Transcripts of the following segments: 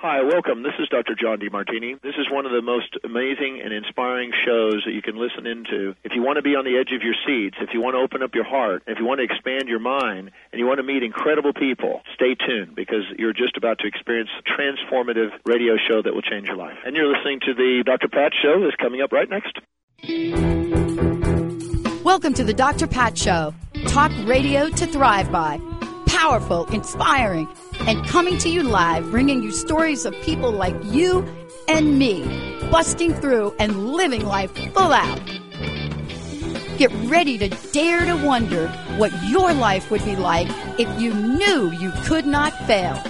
Hi, welcome. This is Dr. John DeMartini. This is one of the most amazing and inspiring shows that you can listen into. If you want to be on the edge of your seats, if you want to open up your heart, if you want to expand your mind, and you want to meet incredible people, stay tuned because you're just about to experience a transformative radio show that will change your life. And you're listening to the Dr. Pat Show that's coming up right next. Welcome to the Dr. Pat Show. Talk radio to thrive by. Powerful, inspiring, and coming to you live, bringing you stories of people like you and me, busting through and living life full out. Get ready to dare to wonder what your life would be like if you knew you could not fail.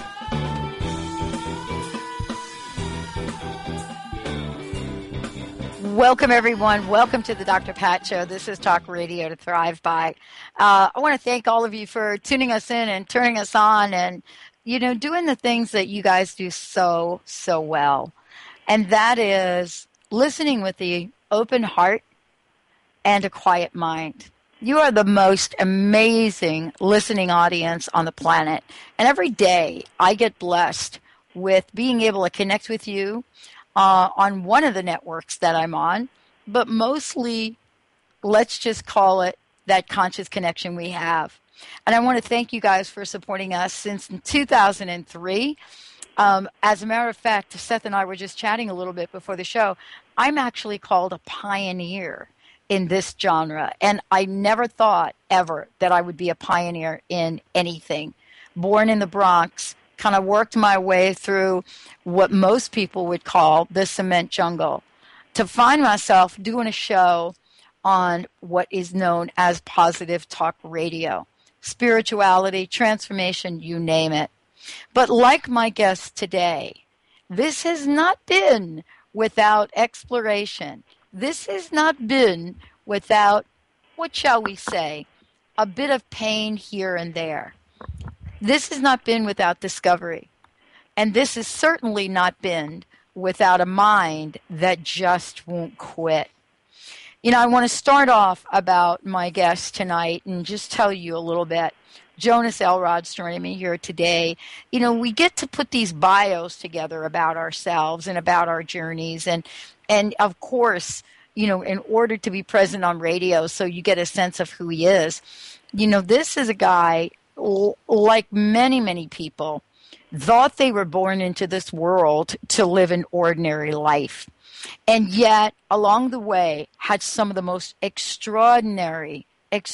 Welcome, everyone. Welcome to the Dr. Pat Show. This is Talk Radio to Thrive By. I want to thank all of you for tuning us in and turning us on and, doing the things that you guys do so well. And that is listening with the open heart and a quiet mind. You are the most amazing listening audience on the planet. And every day I get blessed with being able to connect with you on one of the networks that I'm on, but mostly, let's just call it that conscious connection we have. And I want to thank you guys for supporting us since 2003. As a matter of fact, Seth and I were just chatting a little bit before the show. I'm actually called a pioneer in this genre, and I never thought ever that I would be a pioneer in anything. Born in the Bronx, kind of worked my way through what most people would call the cement jungle to find myself doing a show on what is known as positive talk radio, spirituality, transformation, you name it. But like my guest today, this has not been without exploration. This has not been without, what shall we say, a bit of pain here and there. This has not been without discovery. And this has certainly not been without a mind that just won't quit. I want to start off about my guest tonight and just tell you a little bit. Jonas Elrod's joining me here today. We get to put these bios together about ourselves and about our journeys. And of course, in order to be present on radio so you get a sense of who he is, this is a guy like many people, thought they were born into this world to live an ordinary life. And yet, along the way, had some of the most extraordinary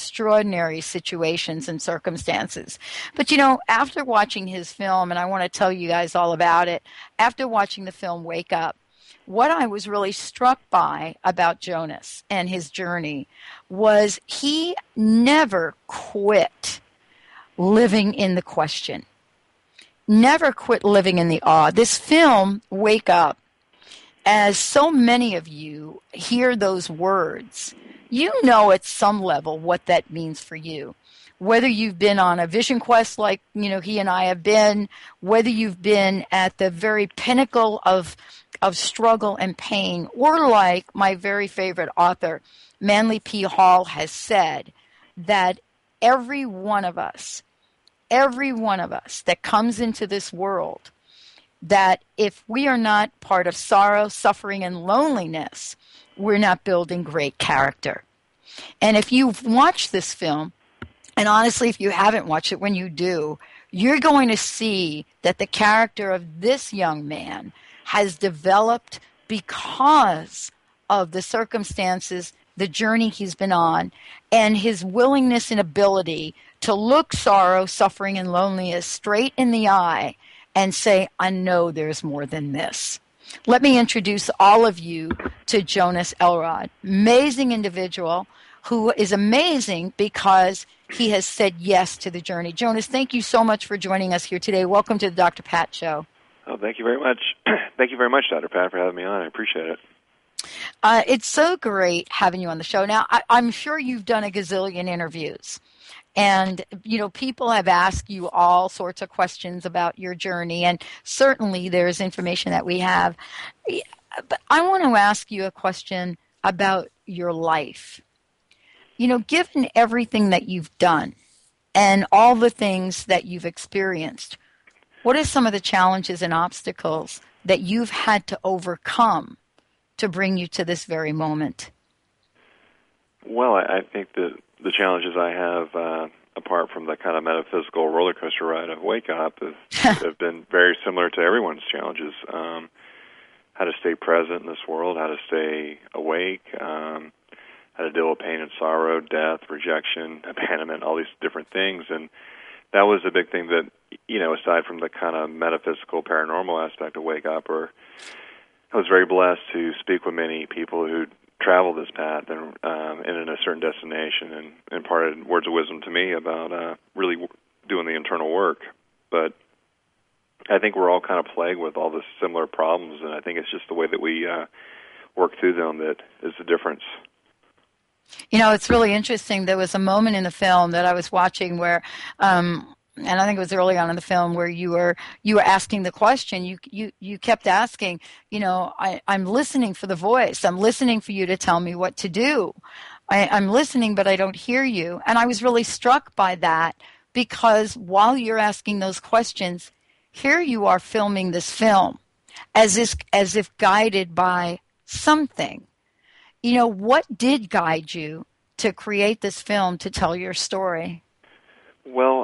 situations and circumstances. But, after watching his film, and I want to tell you guys all about it, after watching the film Wake Up, what I was really struck by about Jonas and his journey was he never quit living in the question. Never quit living in the awe. This film, Wake Up, as so many of you hear those words, you know at some level what that means for you. Whether you've been on a vision quest like, he and I have been, whether you've been at the very pinnacle of struggle and pain, or like my very favorite author, Manly P. Hall, has said, that every one of us that comes into this world, that if we are not part of sorrow, suffering, and loneliness, we're not building great character. And if you've watched this film, and honestly, if you haven't watched it, when you do, you're going to see that the character of this young man has developed because of the circumstances, the journey he's been on, and his willingness and ability to look sorrow, suffering, and loneliness straight in the eye and say, I know there's more than this. Let me introduce all of you to Jonas Elrod, amazing individual who is amazing because he has said yes to the journey. Jonas, thank you so much for joining us here today. Welcome to the Dr. Pat Show. Oh, thank you very much. Thank you very much, Dr. Pat, for having me on. I appreciate it. It's so great having you on the show. Now, I'm sure you've done a gazillion interviews. And, people have asked you all sorts of questions about your journey. And certainly there's information that we have. But I want to ask you a question about your life. Given everything that you've done and all the things that you've experienced, What are some of the challenges and obstacles that you've had to overcome to bring you to this very moment? Well, I think that the challenges I have, apart from the kind of metaphysical roller coaster ride of Wake Up, have been very similar to everyone's challenges. How to stay present in this world, how to stay awake, how to deal with pain and sorrow, death, rejection, abandonment, all these different things. And that was a big thing that, aside from the kind of metaphysical, paranormal aspect of Wake Up, or I was very blessed to speak with many people who travel this path and in a certain destination and imparted words of wisdom to me about really doing the internal work. But I think we're all kind of plagued with all the similar problems, and I think it's just the way that we work through them that is the difference. It's really interesting. There was a moment in the film that I was watching where, and I think it was early on in the film, where you were asking the question. You kept asking, I'm listening for the voice. I'm listening for you to tell me what to do. I'm listening, but I don't hear you. And I was really struck by that, because while you're asking those questions, here you are filming this film as if guided by something. What did guide you to create this film to tell your story? Well,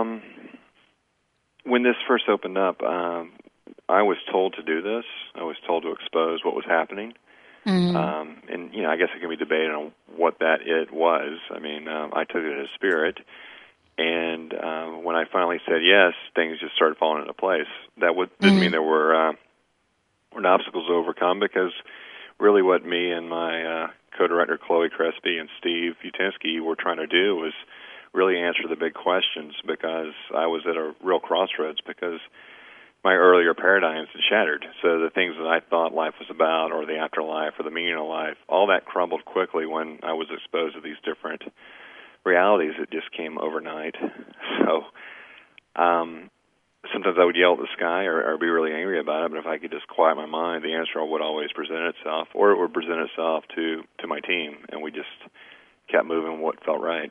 when this first opened up, I was told to do this. I was told to expose what was happening. Mm-hmm. And, I guess it can be debated on what that it was. I mean, I took it as spirit. And when I finally said yes, things just started falling into place. That didn't mean there were obstacles to overcome, because really what me and my co-director Chloe Crespi and Steve Utinsky were trying to do was really answer the big questions, because I was at a real crossroads, because my earlier paradigms had shattered. So the things that I thought life was about, or the afterlife, or the meaning of life, all that crumbled quickly when I was exposed to these different realities that just came overnight. So sometimes I would yell at the sky or be really angry about it, but if I could just quiet my mind, the answer would always present itself, or it would present itself to my team, and we just kept moving what felt right.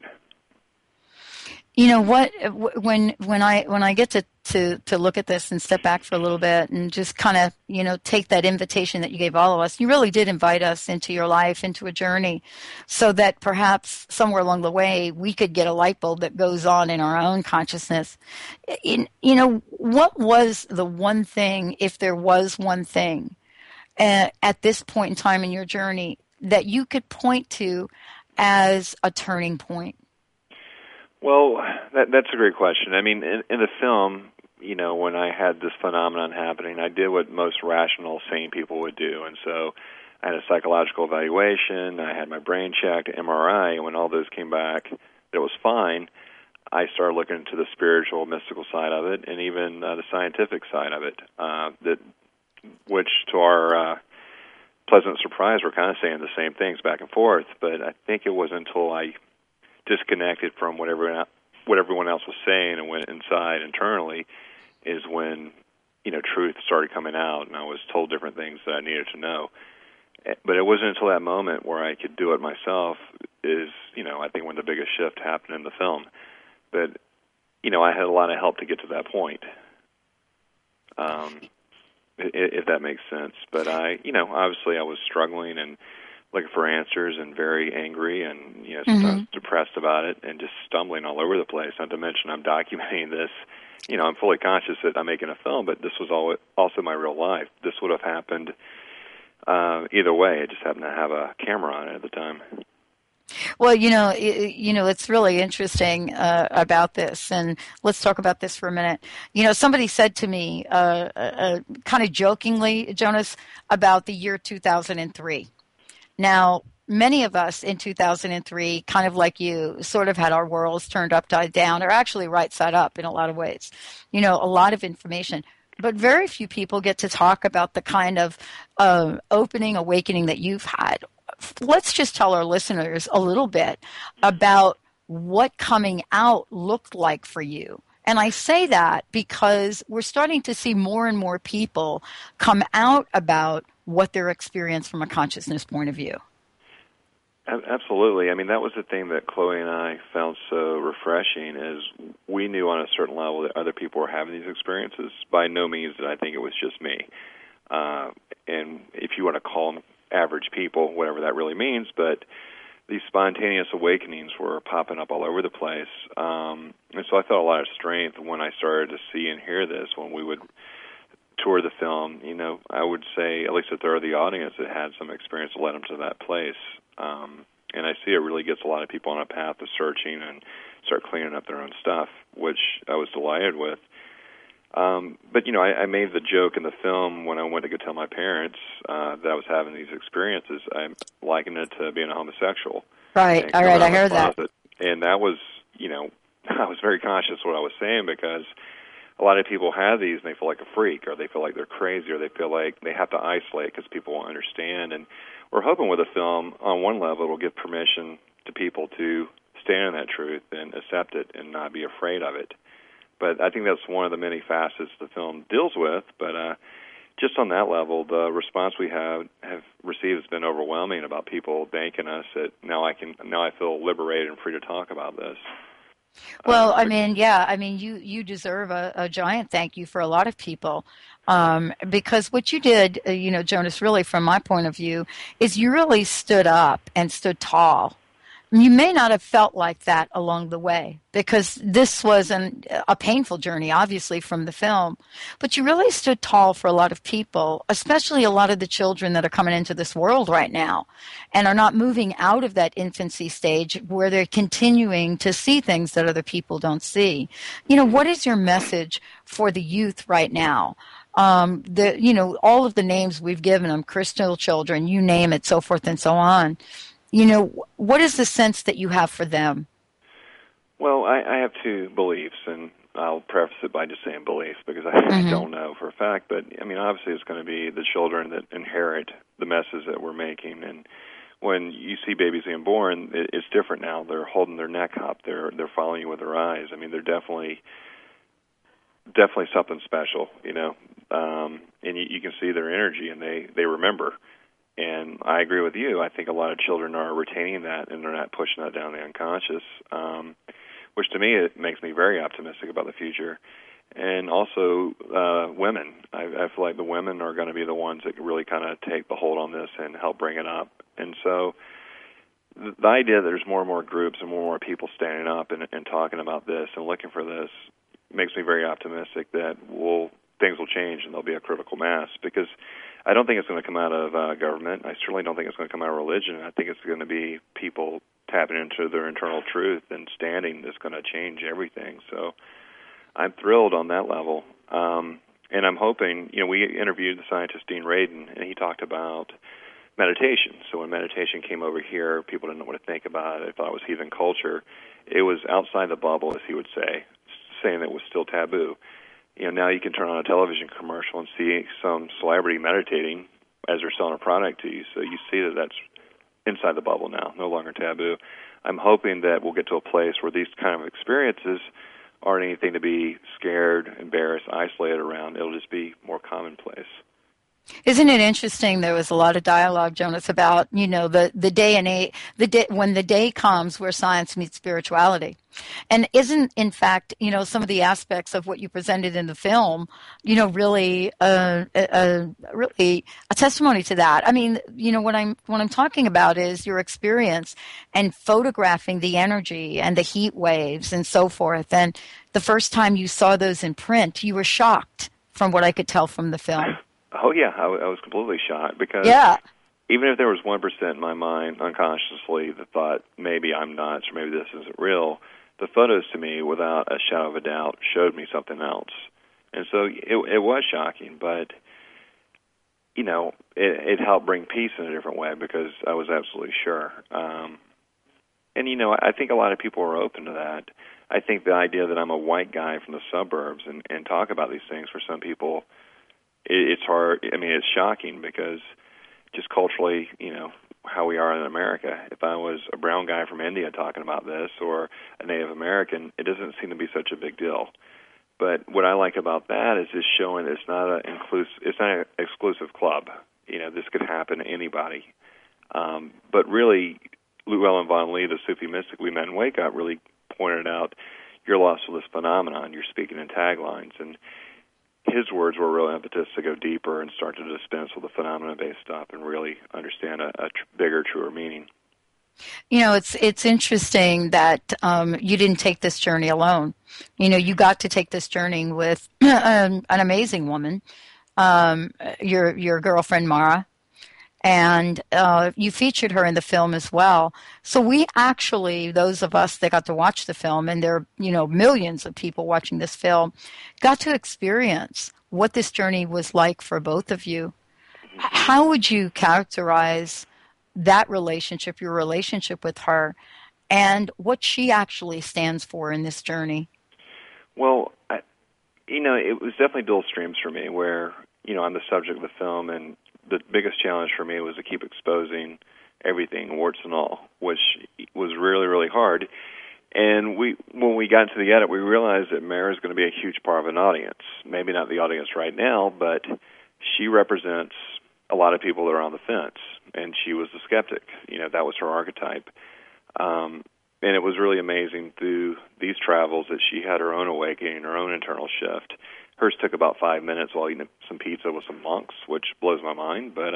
When I get to look at this and step back for a little bit and just kind of, take that invitation that you gave all of us, you really did invite us into your life, into a journey, so that perhaps somewhere along the way we could get a light bulb that goes on in our own consciousness. What was the one thing, if there was one thing, at this point in time in your journey that you could point to as a turning point? Well, that's a great question. I mean, in the film, when I had this phenomenon happening, I did what most rational, sane people would do. And so I had a psychological evaluation, I had my brain checked, MRI, and when all those came back, it was fine. I started looking into the spiritual, mystical side of it, and even the scientific side of it, which to our pleasant surprise, we're kind of saying the same things back and forth. But I think it wasn't until I disconnected from what everyone else was saying and went inside internally is when truth started coming out, and I was told different things that I needed to know. But it wasn't until that moment where I could do it myself is I think when the biggest shift happened in the film. But I had a lot of help to get to that point, if that makes sense. But obviously I was struggling and looking for answers and very angry and sometimes depressed about it and just stumbling all over the place. Not to mention I'm documenting this. I'm fully conscious that I'm making a film, but this was also my real life. This would have happened either way. I just happened to have a camera on it at the time. Well, it's really interesting about this, and let's talk about this for a minute. Somebody said to me, kind of jokingly, Jonas, about the year 2003. Now, many of us in 2003, kind of like you, sort of had our worlds turned upside down, or actually right side up in a lot of ways. A lot of information. But very few people get to talk about the kind of awakening that you've had. Let's just tell our listeners a little bit about what coming out looked like for you. And I say that because we're starting to see more and more people come out about what their experience from a consciousness point of view. Absolutely. I mean, that was the thing that Chloe and I found so refreshing is we knew on a certain level that other people were having these experiences. By no means did I think it was just me. And if you want to call them average people, whatever that really means, but these spontaneous awakenings were popping up all over the place. And so I felt a lot of strength when I started to see and hear this. When we would tour the film, you know, I would say at least a third of the audience that had some experience led them to that place. And I see it really gets a lot of people on a path of searching and start cleaning up their own stuff, which I was delighted with. But, you know, I made the joke in the film when I went to go tell my parents that I was having these experiences. I likened it to being a homosexual. Right, all right, I heard that. And that was, you know, I was very conscious of what I was saying, because a lot of people have these and they feel like a freak, or they feel like they're crazy, or they feel like they have to isolate because people won't understand. And we're hoping with a film, on one level, it'll give permission to people to stand in that truth and accept it and not be afraid of it. But I think that's one of the many facets the film deals with. But just on that level, the response we have received has been overwhelming about people thanking us that now I feel liberated and free to talk about this. Well, I mean, yeah, I mean, you deserve a giant thank you for a lot of people, because what you did, you know, Jonas, really from my point of view, is you really stood up and stood tall. You may not have felt like that along the way, because this was a painful journey, obviously, from the film. But you really stood tall for a lot of people, especially a lot of the children that are coming into this world right now and are not moving out of that infancy stage where they're continuing to see things that other people don't see. You know, what is your message for the youth right now? You know, all of the names we've given them, crystal children, you name it, so forth and so on. You know, what is the sense that you have for them? Well, I have two beliefs, and I'll preface it by just saying beliefs, because I don't know for a fact. But, I mean, obviously it's going to be the children that inherit the messes that we're making. And when you see babies being born, it's different now. They're holding their neck up. They're following you with their eyes. I mean, they're definitely something special, you know. And you can see their energy, and they remember. And I agree with you. I think a lot of children are retaining that, and they're not pushing that down the unconscious, which to me, it makes me very optimistic about the future. And also women. I feel like the women are going to be the ones that really kind of take the hold on this and help bring it up. And so the idea that there's more and more groups and more people standing up and talking about this and looking for this makes me very optimistic that things will change and there'll be a critical mass, because I don't think it's going to come out of government. I certainly don't think it's going to come out of religion. I think it's going to be people tapping into their internal truth and standing that's going to change everything. So I'm thrilled on that level. And I'm hoping, you know, we interviewed the scientist Dean Radin, and he talked about meditation. So when meditation came over here, people didn't know what to think about it. They thought it was heathen culture. It was outside the bubble, as he would say, saying it was still taboo. You know, now you can turn on a television commercial and see some celebrity meditating as they're selling a product to you. So you see that that's inside the bubble now, no longer taboo. I'm hoping that we'll get to a place where these kind of experiences aren't anything to be scared, embarrassed, isolated around. It'll just be more commonplace. Isn't it interesting? There was a lot of dialogue, Jonas, about, you know, the day and age, when the day comes where science meets spirituality. And isn't, in fact, you know, some of the aspects of what you presented in the film, you know, really a testimony to that? I mean, you know, what I'm talking about is your experience and photographing the energy and the heat waves and so forth. And the first time you saw those in print, you were shocked, from what I could tell from the film. Oh, yeah, I was completely shocked, because even if there was 1% in my mind unconsciously that thought maybe I'm nuts or maybe this isn't real, the photos to me, without a shadow of a doubt, showed me something else. And so it was shocking, but, you know, it helped bring peace in a different way, because I was absolutely sure. And, you know, I think a lot of people are open to that. I think the idea that I'm a white guy from the suburbs and talk about these things, for some people, it's hard. I mean, it's shocking, because just culturally, you know, how we are in America. If I was a brown guy from India talking about this, or a Native American, it doesn't seem to be such a big deal. But what I like about that is just showing it's not an exclusive club. You know, this could happen to anybody. But really, Llewellyn Vaughan Lee, the Sufi mystic we met in Wake Up, really pointed out, you're lost with this phenomenon. You're speaking in taglines. And his words were a real impetus to go deeper and start to dispense with the phenomenon-based stuff and really understand a bigger, truer meaning. You know, it's interesting that you didn't take this journey alone. You know, you got to take this journey with an amazing woman, your girlfriend Mara, and you featured her in the film as well. So we actually, those of us that got to watch the film, and there are, you know, millions of people watching this film, got to experience what this journey was like for both of you. How would you characterize that relationship, your relationship with her, and what she actually stands for in this journey? Well, it was definitely dual streams for me where, I'm the subject of the film, and the biggest challenge for me was to keep exposing everything, warts and all, which was really, really hard. And when we got into the edit, we realized that Mara is going to be a huge part of an audience. Maybe not the audience right now, but she represents a lot of people that are on the fence, and she was the skeptic. That was her archetype. And it was really amazing through these travels that she had her own awakening, her own internal shift. Hers took about 5 minutes while eating some pizza with some monks, which blows my mind. But,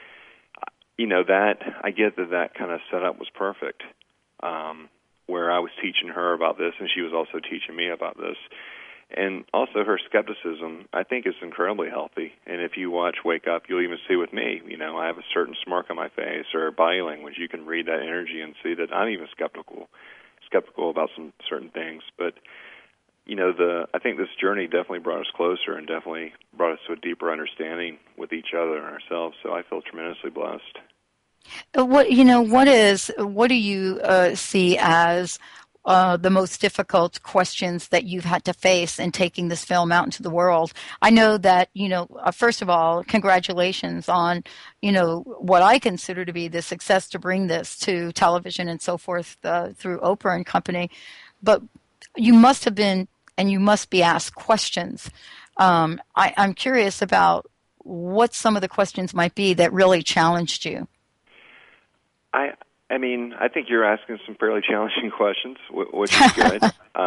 that I get that kind of setup was perfect, where I was teaching her about this, and she was also teaching me about this. And also her skepticism, I think, is incredibly healthy. And if you watch Wake Up, you'll even see with me, I have a certain smirk on my face or body language. You can read that energy and see that I'm even skeptical about some certain things. But, I think this journey definitely brought us closer and definitely brought us to a deeper understanding with each other and ourselves. So I feel tremendously blessed. What do you see as the most difficult questions that you've had to face in taking this film out into the world? I know that, first of all, congratulations on, what I consider to be the success to bring this to television and so forth through Oprah and company. But you must have been, and you must be asked questions. I'm curious about what some of the questions might be that really challenged you. I think you're asking some fairly challenging questions, which is good.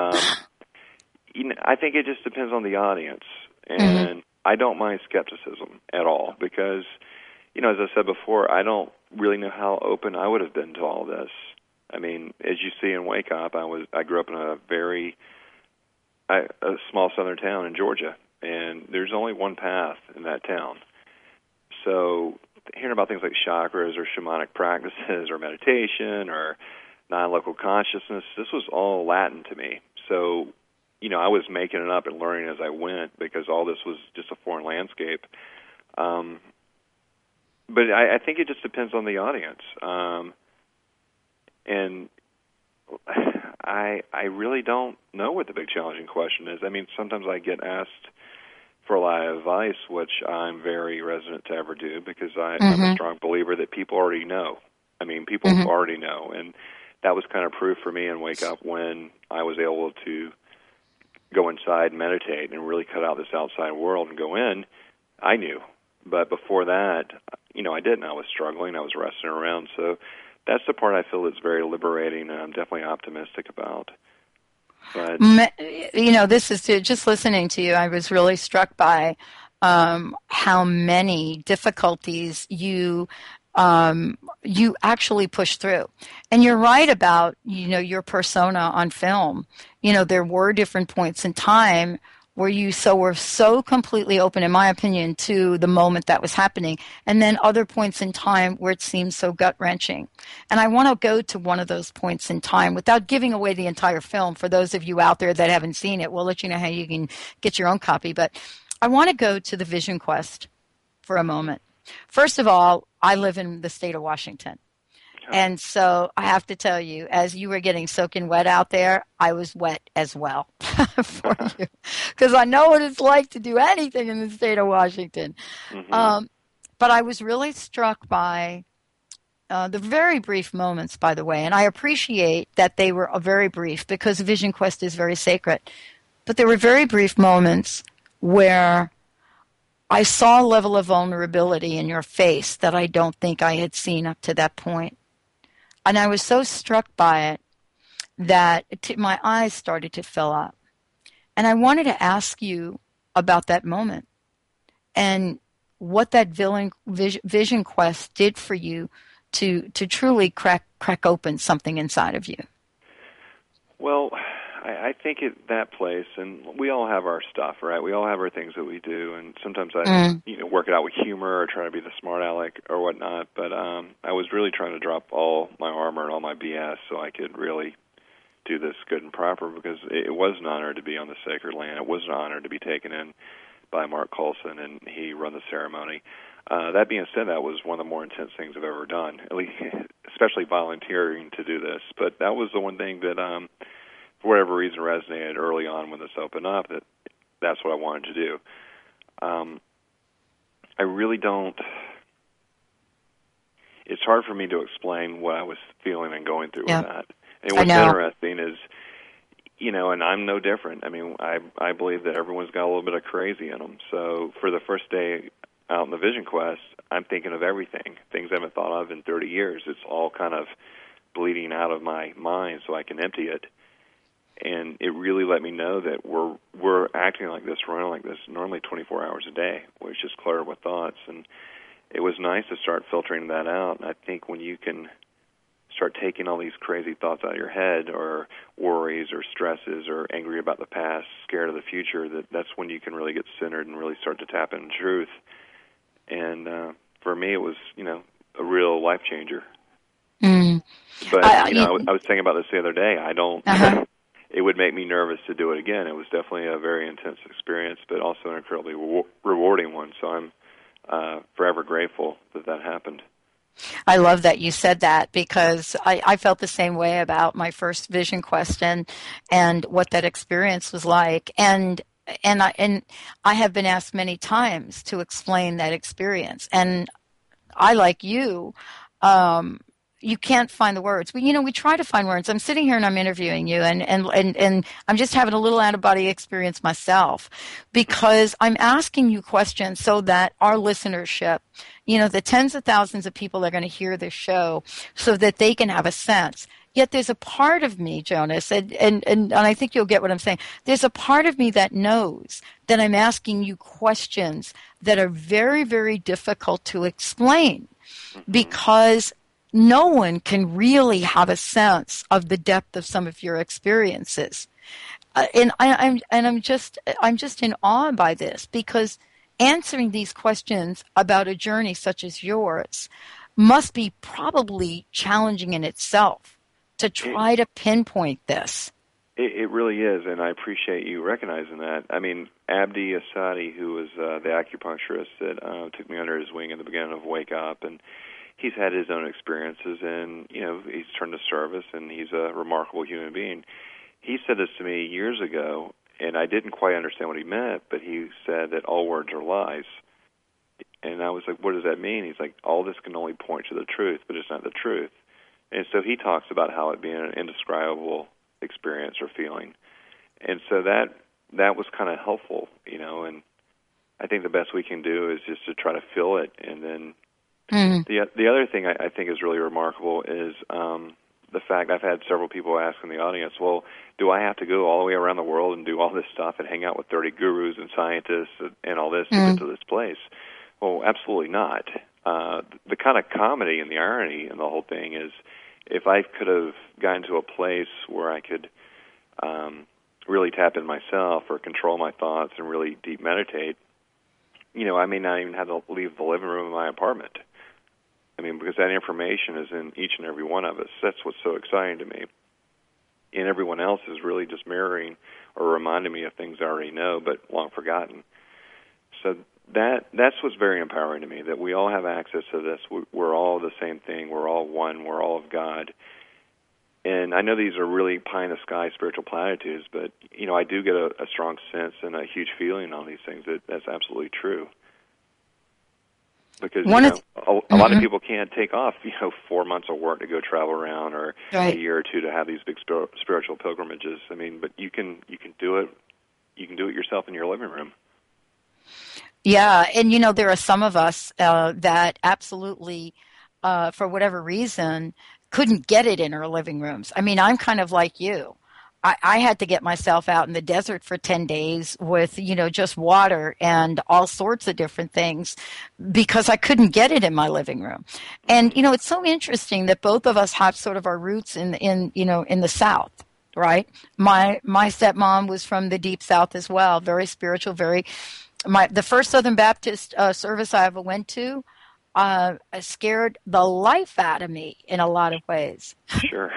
I think it just depends on the audience, and I don't mind skepticism at all because, as I said before, I don't really know how open I would have been to all this. As you see in Wake Up, I grew up in a small southern town in Georgia, and there's only one path in that town. So hearing about things like chakras or shamanic practices or meditation or non-local consciousness, this was all Latin to me. So, I was making it up and learning as I went because all this was just a foreign landscape. But I think it just depends on the audience. And I really don't know what the big challenging question is. Sometimes I get asked for a lot of advice, which I'm very resistant to ever do because I'm a strong believer that people already know. People already know. And that was kind of proof for me in Wake Up when I was able to go inside and meditate and really cut out this outside world and go in. I knew. But before that, I didn't. I was struggling. I was wrestling around. So that's the part I feel that's very liberating and I'm definitely optimistic about. But this is just listening to you. I was really struck by how many difficulties you actually pushed through, and you're right about your persona on film. There were different points in time where you were so completely open, in my opinion, to the moment that was happening, and then other points in time where it seems so gut-wrenching. And I want to go to one of those points in time without giving away the entire film. For those of you out there that haven't seen it, we'll let you know how you can get your own copy. But I want to go to the Vision Quest for a moment. First of all, I live in the state of Washington. And so I have to tell you, as you were getting soaking wet out there, I was wet as well for you because I know what it's like to do anything in the state of Washington. But I was really struck by the very brief moments, by the way, and I appreciate that they were very brief because Vision Quest is very sacred. But there were very brief moments where I saw a level of vulnerability in your face that I don't think I had seen up to that point. And I was so struck by it that my eyes started to fill up. And I wanted to ask you about that moment and what that vision quest did for you to truly crack open something inside of you. Well, I think at that place, and we all have our stuff, right? We all have our things that we do, and sometimes I work it out with humor or try to be the smart aleck or whatnot, but I was really trying to drop all my armor and all my BS so I could really do this good and proper, because it was an honor to be on the sacred land. It was an honor to be taken in by Mark Coulson, and he run the ceremony. That being said, that was one of the more intense things I've ever done, at least, especially volunteering to do this. But that was the one thing that, for whatever reason, resonated early on when this opened up, that's what I wanted to do. I really don't... It's hard for me to explain what I was feeling and going through with that. And what's interesting is, and I'm no different. I mean, I believe that everyone's got a little bit of crazy in them. So for the first day out in the Vision Quest, I'm thinking of everything, things I haven't thought of in 30 years. It's all kind of bleeding out of my mind so I can empty it. And it really let me know that we're acting like this, running like this, normally 24 hours a day, which is cluttered with thoughts. And it was nice to start filtering that out. And I think when you can start taking all these crazy thoughts out of your head, or worries or stresses or angry about the past, scared of the future, that's when you can really get centered and really start to tap into truth. And for me, it was, a real life changer. But, I was thinking about this the other day. I don't, it would make me nervous to do it again. It was definitely a very intense experience, but also an incredibly rewarding one. So I'm forever grateful that happened. I love that you said that, because I felt the same way about my first Vision Quest and what that experience was like. And I have been asked many times to explain that experience. And I, like you, you can't find the words. We try to find words. I'm sitting here and I'm interviewing you, and I'm just having a little out-of-body experience myself, because I'm asking you questions so that our listenership, the tens of thousands of people that are going to hear this show, so that they can have a sense. Yet there's a part of me, Jonas, and I think you'll get what I'm saying. There's a part of me that knows that I'm asking you questions that are very, very difficult to explain, because no one can really have a sense of the depth of some of your experiences. And I'm just in awe by this, because answering these questions about a journey such as yours must be probably challenging in itself to try to pinpoint this. It really is, and I appreciate you recognizing that. I mean, Abdi Asadi, who was the acupuncturist that took me under his wing in the beginning of Wake Up, and he's had his own experiences, and, he's turned to service, and he's a remarkable human being. He said this to me years ago, and I didn't quite understand what he meant, but he said that all words are lies. And I was like, what does that mean? He's like, all this can only point to the truth, but it's not the truth. And so he talks about how it being an indescribable experience or feeling. And so that was kind of helpful, and I think the best we can do is just to try to feel it. And then the other thing I think is really remarkable is the fact I've had several people ask in the audience, well, do I have to go all the way around the world and do all this stuff and hang out with 30 gurus and scientists and all this to get to this place? Well, absolutely not. The kind of comedy and the irony in the whole thing is, if I could have gotten to a place where I could really tap in myself or control my thoughts and really deep meditate, I may not even have to leave the living room of my apartment. I mean, because that information is in each and every one of us. That's what's so exciting to me. And everyone else is really just mirroring or reminding me of things I already know but long forgotten. So that's what's very empowering to me, that we all have access to this. We're all the same thing. We're all one. We're all of God. And I know these are really pie-in-the-sky spiritual platitudes, but, I do get a strong sense and a huge feeling on these things that that's absolutely true. Because a lot of people can't take off 4 months of work to go travel around, or a year or two to have these big spiritual pilgrimages. I mean, but you can do it. You can do it yourself in your living room. Yeah, and there are some of us that absolutely, for whatever reason, couldn't get it in our living rooms. I mean, I'm kind of like you. I had to get myself out in the desert for 10 days with, just water and all sorts of different things because I couldn't get it in my living room. And, it's so interesting that both of us have sort of our roots in the South, right? My stepmom was from the deep South as well, very spiritual, the first Southern Baptist service I ever went to scared the life out of me in a lot of ways. Sure.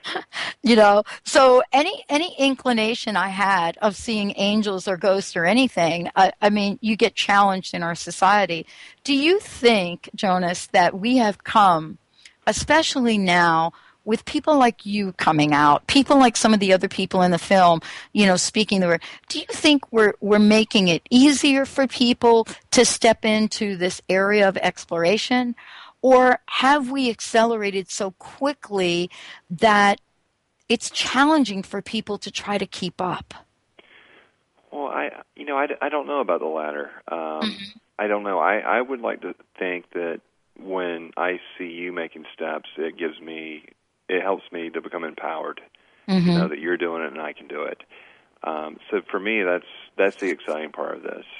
So any inclination I had of seeing angels or ghosts or anything, I mean, you get challenged in our society. Do you think, Jonas, that we have come, especially now, with people like you coming out, people like some of the other people in the film, speaking the word, do you think we're making it easier for people to step into this area of exploration? Or have we accelerated so quickly that it's challenging for people to try to keep up? Well, I don't know about the latter. I don't know. I would like to think that when I see you making steps, it helps me to become empowered, to know that you're doing it and I can do it. So for me, that's the exciting part of this.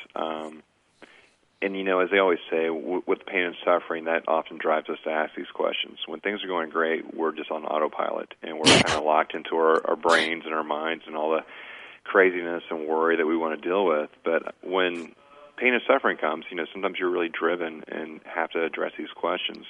And, as they always say, with pain and suffering, that often drives us to ask these questions. When things are going great, we're just on autopilot, and we're kind of locked into our brains and our minds and all the craziness and worry that we want to deal with. But when pain and suffering comes, sometimes you're really driven and have to address these questions.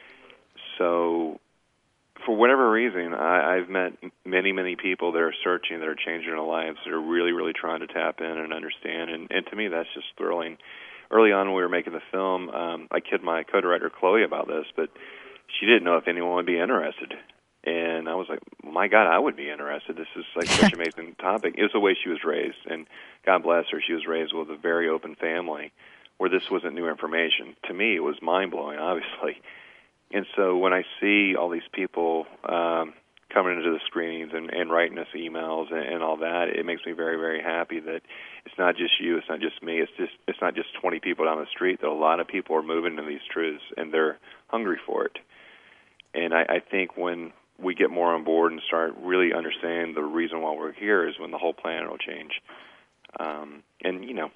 So for whatever reason, I've met many, many people that are searching, that are changing their lives, that are really, really trying to tap in and understand. And to me, that's just thrilling. Early on when we were making the film, I kid my co-director Chloe about this, but she didn't know if anyone would be interested. And I was like, my God, I would be interested. This is like such an amazing topic. It was the way she was raised, and God bless her, she was raised with a very open family where this wasn't new information. To me, it was mind-blowing, obviously. And so when I see all these people coming into the screenings and writing us emails and all that, it makes me very, very happy that it's not just you, it's not just me, it's not just 20 people down the street, that a lot of people are moving to these truths, and they're hungry for it. And I think when we get more on board and start really understanding the reason why we're here is when the whole planet will change. And,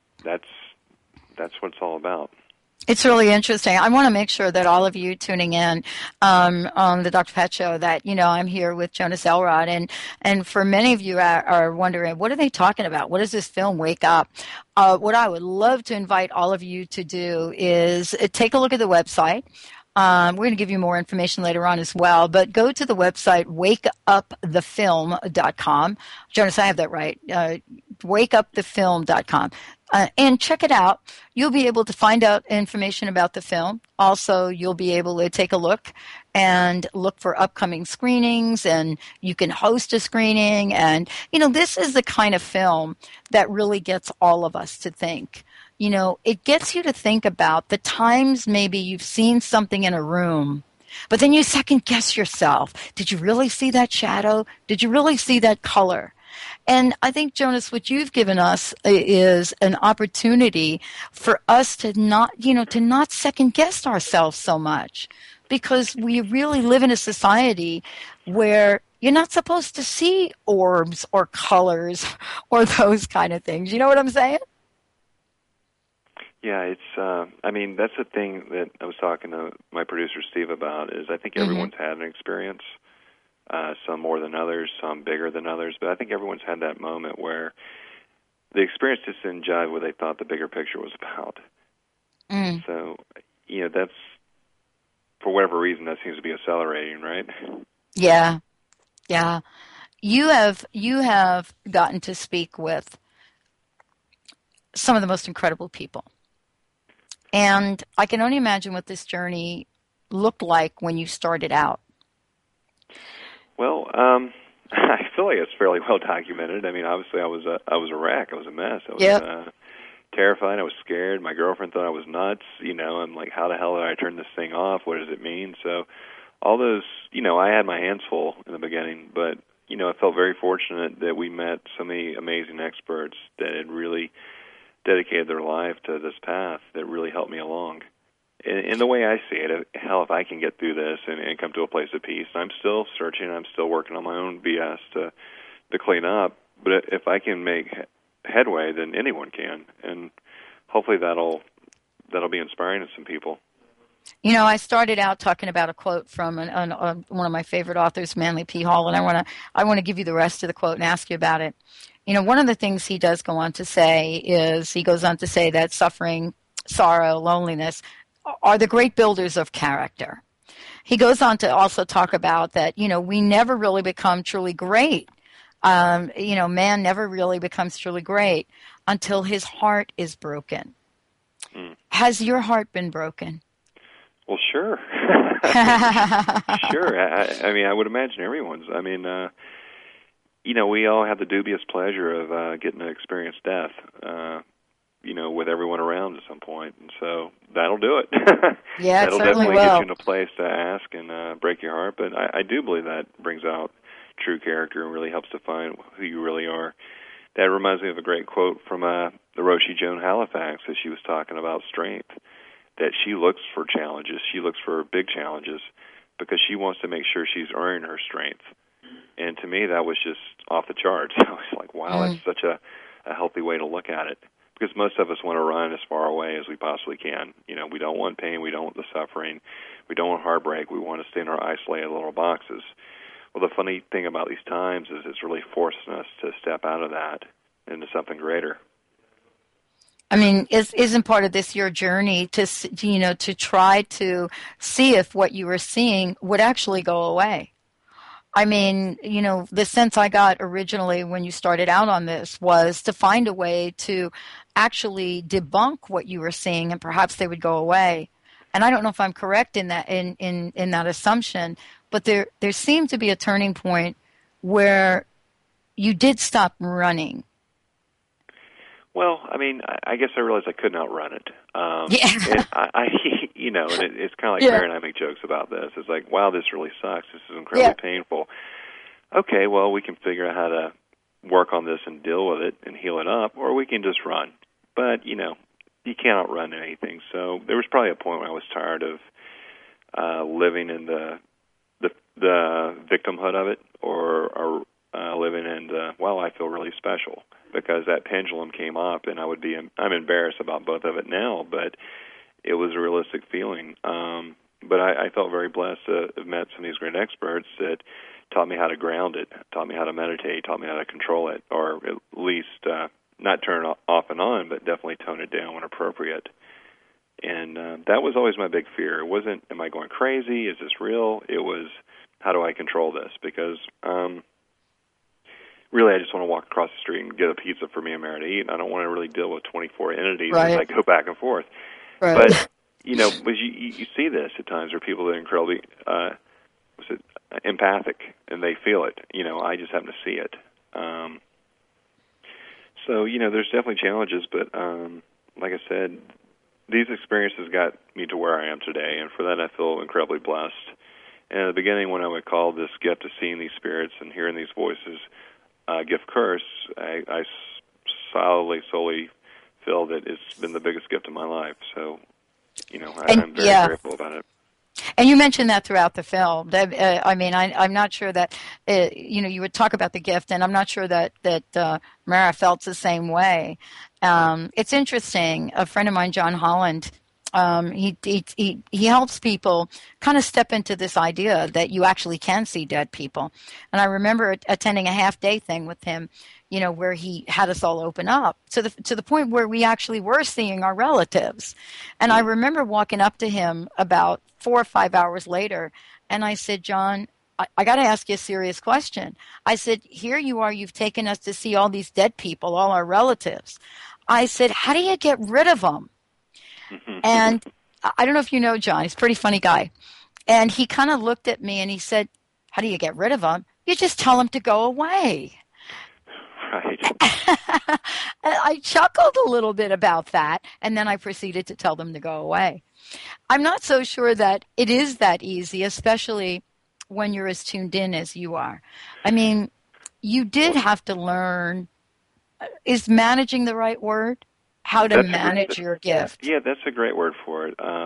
that's what it's all about. It's really interesting. I want to make sure that all of you tuning in on the Dr. Pat Show that, I'm here with Jonas Elrod. And for many of you are wondering, what are they talking about? What is this film, Wake Up? What I would love to invite all of you to do is take a look at the website. We're going to give you more information later on as well, but go to the website, wakeupthefilm.com. Jonas, I have that right. Wakeupthefilm.com. And check it out. You'll be able to find out information about the film. Also, you'll be able to take a look and look for upcoming screenings, and you can host a screening. And, this is the kind of film that really gets all of us to think. It gets you to think about the times maybe you've seen something in a room, but then you second guess yourself. Did you really see that shadow? Did you really see that color? And I think, Jonas, what you've given us is an opportunity for us to not second guess ourselves so much, because we really live in a society where you're not supposed to see orbs or colors or those kind of things. You know what I'm saying? Yeah, it's, that's the thing that I was talking to my producer, Steve, about, is I think everyone's had an experience. Some more than others, some bigger than others, but I think everyone's had that moment where the experience just didn't jive what they thought the bigger picture was about. So, that's, for whatever reason, that seems to be accelerating, right? Yeah. You have gotten to speak with some of the most incredible people. And I can only imagine what this journey looked like when you started out. Well, I feel like it's fairly well documented. I mean, obviously, I was a wreck. I was a mess. I was terrified. I was scared. My girlfriend thought I was nuts. I'm like, how the hell did I turn this thing off? What does it mean? So, all those, I had my hands full in the beginning, but I felt very fortunate that we met so many amazing experts that had really dedicated their life to this path that really helped me along. in the way I see it, hell, if I can get through this and come to a place of peace, I'm still searching, I'm still working on my own BS to clean up. But if I can make headway, then anyone can, and hopefully that'll be inspiring to some people. You know, I started out talking about a quote from one of my favorite authors, Manly P. Hall, and I want to give you the rest of the quote and ask you about it. You know, one of the things he does go on to say is he goes on to say that suffering, sorrow, loneliness are the great builders of character. He goes on to also talk about that, you know, we never really become truly great. You know, man never really becomes truly great until his heart is broken. Mm. Has your heart been broken? Well, sure. Sure. I mean, I would imagine everyone's. I mean, you know, we all have the dubious pleasure of getting to experience death, you know, with everyone around at some point. And so that'll do it. Yeah, that'll it certainly definitely will. get you in a place to ask and break your heart. But I do believe that brings out true character and really helps define who you really are. That reminds me of a great quote from the Roshi Joan Halifax as she was talking about strength, that she looks for challenges. She looks for big challenges because she wants to make sure she's earning her strength. And to me, that was just off the charts. I was like, wow, that's such a healthy way to look at it. Because most of us want to run as far away as we possibly can. You know, we don't want pain. We don't want the suffering. We don't want heartbreak. We want to stay in our isolated little boxes. Well, the funny thing about these times is it's really forcing us to step out of that into something greater. I mean, isn't part of this your journey to, you know, to try to see if what you were seeing would actually go away? I mean, you know, the sense I got originally when you started out on this was to find a way to actually debunk what you were seeing, and perhaps they would go away. And I don't know if I'm correct in that in that assumption, but there seemed to be a turning point where you did stop running. Well, I mean, I guess I realized I couldn't outrun it. You know, and it's kind of like Mary and I make jokes about this. It's like, wow, this really sucks. This is incredibly painful. Okay, well, we can figure out how to work on this and deal with it and heal it up, or we can just run. But, you know, you can't outrun anything. So there was probably a point where I was tired of living in the victimhood of it, or living in the, well, I feel really special, because that pendulum came up, and I'm embarrassed about both of it now, but it was a realistic feeling. But I felt very blessed to have met some of these great experts that taught me how to ground it, taught me how to meditate, taught me how to control it, or at least not turn it off and on, but definitely tone it down when appropriate. And that was always my big fear. It wasn't, am I going crazy? Is this real? It was, how do I control this? Because really, I just want to walk across the street and get a pizza for me and Mary to eat. I don't want to really deal with 24 entities as I go back and forth. Right. But, you know, you see this at times where people are incredibly empathic, and they feel it. You know, I just happen to see it. So, you know, there's definitely challenges, but like I said, these experiences got me to where I am today, and for that I feel incredibly blessed. And at the beginning, when I would call this gift of seeing these spirits and hearing these voices gift curse, I solely feel that it's been the biggest gift of my life. So, you know, I'm very grateful about it. And you mentioned that throughout the film. I mean, I'm not sure that, you know, you would talk about the gift, and I'm not sure that Mara felt the same way. It's interesting. A friend of mine, John Holland, he helps people kind of step into this idea that you actually can see dead people. And I remember attending a half-day thing with him, you know, where he had us all open up to the point where we actually were seeing our relatives. And I remember walking up to him about 4 or 5 hours later, and I said, John, I got to ask you a serious question. I said, here you are, you've taken us to see all these dead people, all our relatives. I said, how do you get rid of them? And I don't know if you know John. He's a pretty funny guy. And he kind of looked at me and he said, how do you get rid of them? You just tell them to go away. Right. I chuckled a little bit about that, and then I proceeded to tell them to go away. I'm not so sure that it is that easy, especially when you're as tuned in as you are. I mean, you did have to learn, is managing the right word? How to manage your gift. Yeah, that's a great word for it.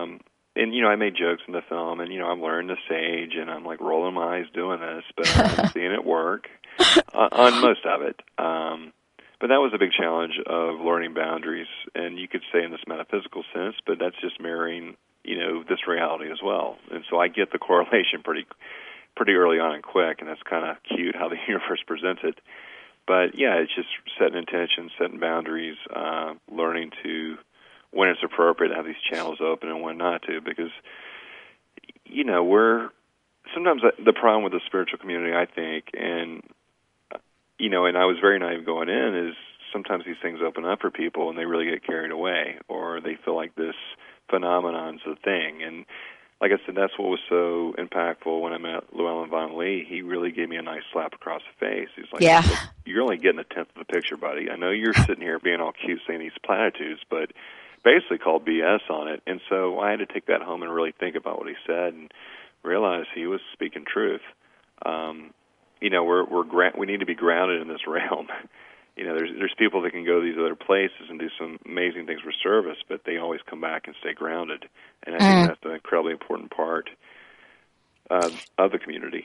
and I made jokes in the film, and I'm wearing the sage, and I'm like rolling my eyes doing this, but I'm seeing it work on most of it. But that was a big challenge of learning boundaries, and you could say in this metaphysical sense, but that's just mirroring, this reality as well. And so I get the correlation pretty early on and quick, and that's kind of cute how the universe presents it. But yeah, it's just setting intentions, setting boundaries, learning to when it's appropriate to have these channels open and when not to, because we're sometimes the problem with the spiritual community, I think, and and I was very naive going in, is sometimes these things open up for people and they really get carried away, or they feel like this phenomenon's a thing. And like I said, that's what was so impactful when I met Llewellyn Von Lee. He really gave me a nice slap across the face. He's like, yeah. You're only getting a tenth of the picture, buddy. I know you're sitting here being all cute saying these platitudes, but basically called BS on it. And so I had to take that home and really think about what he said and realize he was speaking truth. We need to be grounded in this realm. There's people that can go to these other places and do some amazing things for service, but they always come back and stay grounded. And I think that's an incredibly important part of the community.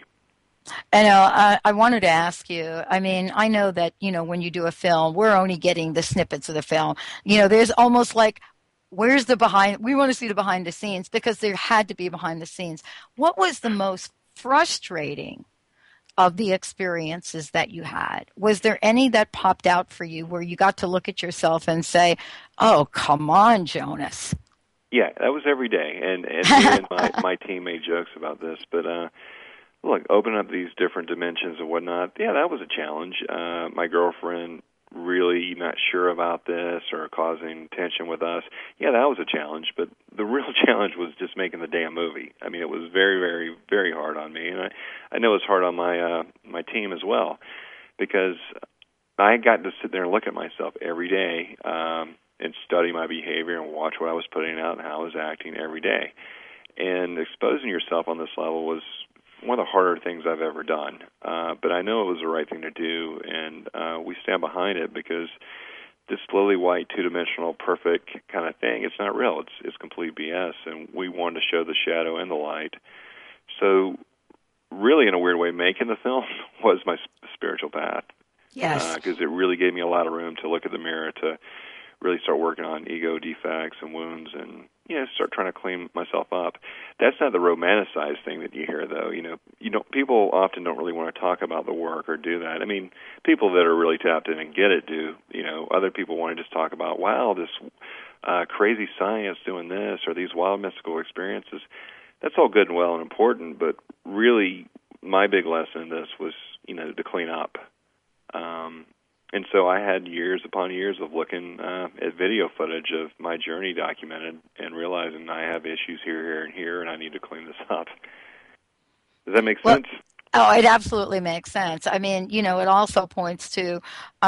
I wanted to ask you, I mean, I know that, when you do a film, we're only getting the snippets of the film. There's almost like, where's the behind? We want to see the behind the scenes, because there had to be behind the scenes. What was the most frustrating of the experiences that you had? Was there any that popped out for you where you got to look at yourself and say, oh, come on, Jonas? Yeah, that was every day. And me and my team made jokes about this. But look, open up these different dimensions and whatnot. Yeah, that was a challenge. My girlfriend really not sure about this or causing tension with us. Yeah, that was a challenge. But the real challenge was just making the damn movie. I mean, it was very, very, very hard on me. And I know it's hard on my team as well, because I got to sit there and look at myself every day and study my behavior and watch what I was putting out and how I was acting every day. And exposing yourself on this level was one of the harder things I've ever done. But I know it was the right thing to do, and we stand behind it, because this lily white, two-dimensional, perfect kind of thing, it's not real. It's complete BS, and we wanted to show the shadow and the light. So really, in a weird way, making the film was my spiritual path. Yes. Because it really gave me a lot of room to look at the mirror, to really start working on ego defects and wounds, and start trying to clean myself up. That's not the romanticized thing that you hear, though. People often don't really want to talk about the work or do that. I mean, people that are really tapped in and get it do. Other people want to just talk about, wow, this crazy science doing this, or these wild mystical experiences. That's all good and well and important, but really, my big lesson in this was, to clean up. And so I had years upon years of looking at video footage of my journey documented and realizing I have issues here, and here, and I need to clean this up. Does that make sense? Oh, it absolutely makes sense. I mean, it also points to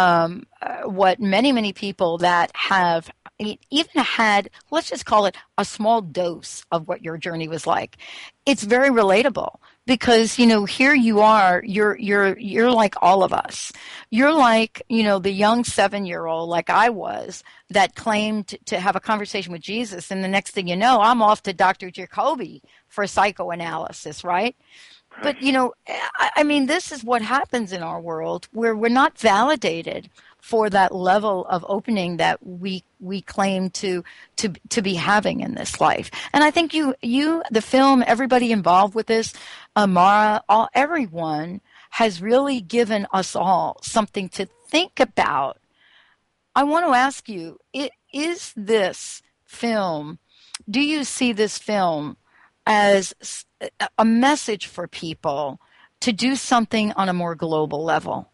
what many, many people that have even had, let's just call it a small dose of what your journey was like. It's very relatable, because, here you are, you're like all of us. You're like, the young 7-year-old like I was, that claimed to have a conversation with Jesus. And the next thing you know, I'm off to Dr. Jacoby for psychoanalysis, right? But, I mean, this is what happens in our world, where we're not validated for that level of opening that we claim to be having in this life. And I think you, the film, everybody involved with this, Mara, everyone has really given us all something to think about. I want to ask you, is this film, do you see this film as a message for people to do something on a more global level?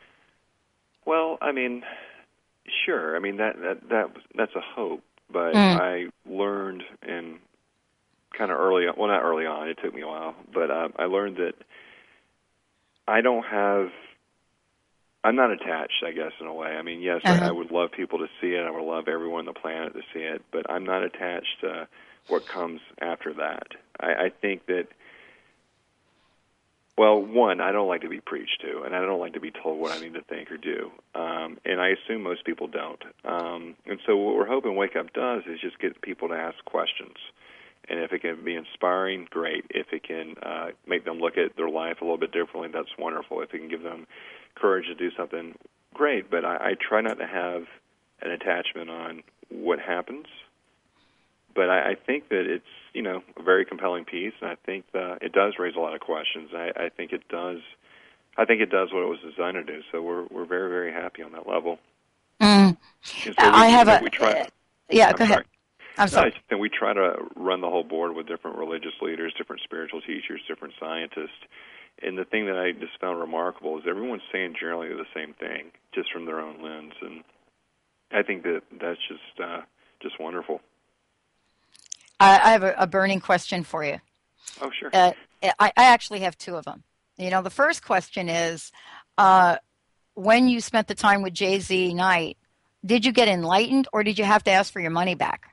Well, I mean, sure. I mean, that's a hope. But I learned in kind of early on, well, not early on, it took me a while, but I learned that I'm not attached, I guess, in a way. I mean, yes, I would love people to see it. I would love everyone on the planet to see it, but I'm not attached to what comes after that. I think that, well, one, I don't like to be preached to, and I don't like to be told what I need to think or do, and I assume most people don't. And so what we're hoping Wake Up does is just get people to ask questions And if it can be inspiring, great. If it can make them look at their life a little bit differently, that's wonderful. If it can give them courage to do something, great. But I try not to have an attachment on what happens. But I think that it's, a very compelling piece, and I think it does raise a lot of questions. I think it does. I think it does what it was designed to do. So we're very, very happy on that level. Mm. So I have we try. Yeah, go ahead. I'm sorry. And we try to run the whole board with different religious leaders, different spiritual teachers, different scientists. And the thing that I just found remarkable is everyone's saying generally the same thing, just from their own lens. And I think that's just wonderful. I have a burning question for you. Oh, sure. I actually have two of them. The first question is, when you spent the time with JZ Knight, did you get enlightened, or did you have to ask for your money back?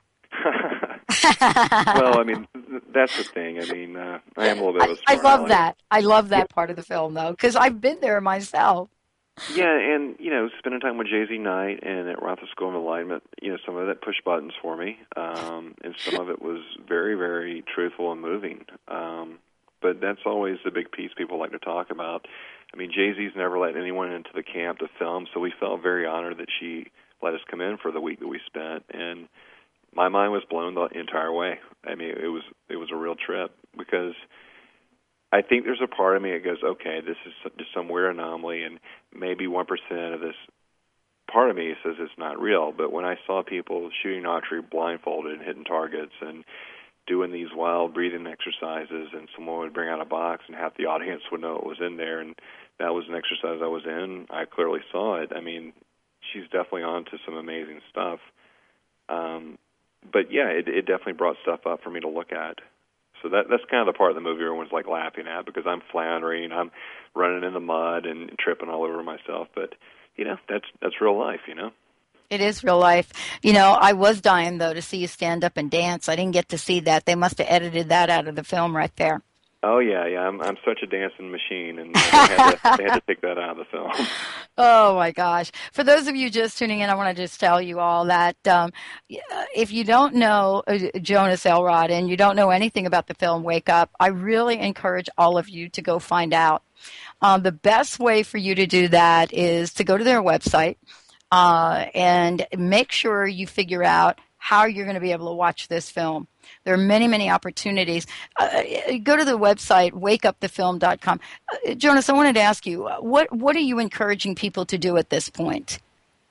Well, that's the thing. I am a little bit of a smart I love that. I love that part of the film, though, because I've been there myself. Yeah, and, spending time with JZ Knight and at Rothschild School of Enlightenment, some of that pushed buttons for me, and some of it was very, very truthful and moving. But that's always the big piece people like to talk about. JZ's never let anyone into the camp to film, so we felt very honored that she let us come in for the week that we spent, and my mind was blown the entire way. It was a real trip, because I think there's a part of me that goes, okay, this is just some weird anomaly, and maybe 1% of this part of me says it's not real. But when I saw people shooting archery blindfolded and hitting targets and doing these wild breathing exercises, and someone would bring out a box and half the audience would know it was in there, and that was an exercise I was in, I clearly saw it. She's definitely on to some amazing stuff. But yeah, it definitely brought stuff up for me to look at. So that's kind of the part of the movie everyone's like laughing at, because I'm floundering, I'm running in the mud and tripping all over myself. But that's real life. It is real life. I was dying though to see you stand up and dance. I didn't get to see that. They must have edited that out of the film right there. Oh yeah. I'm such a dancing machine, and they had to take that out of the film. Oh my gosh! For those of you just tuning in, I want to just tell you all that if you don't know Jonas Elrod and you don't know anything about the film Wake Up, I really encourage all of you to go find out. The best way for you to do that is to go to their website and make sure you figure out how you're going to be able to watch this film. There are many, many opportunities. Go to the website, wakeupthefilm.com. Jonas, I wanted to ask you, what are you encouraging people to do at this point?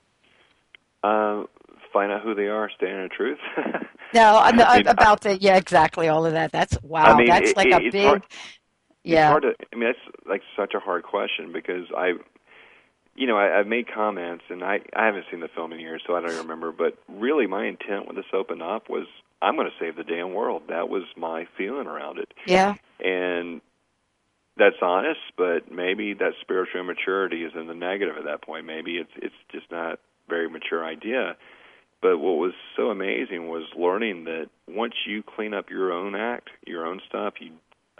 Find out who they are, stay in the truth. No, yeah, exactly, all of that. That's, wow, that's like a big, hard, yeah. It's hard to, that's like such a hard question, because I've made comments, and I haven't seen the film in years, so I don't remember, but really my intent when this opened up was, I'm going to save the damn world. That was my feeling around it. Yeah. And that's honest, but maybe that spiritual immaturity is in the negative at that point. Maybe it's just not a very mature idea. But what was so amazing was learning that once you clean up your own act, your own stuff, you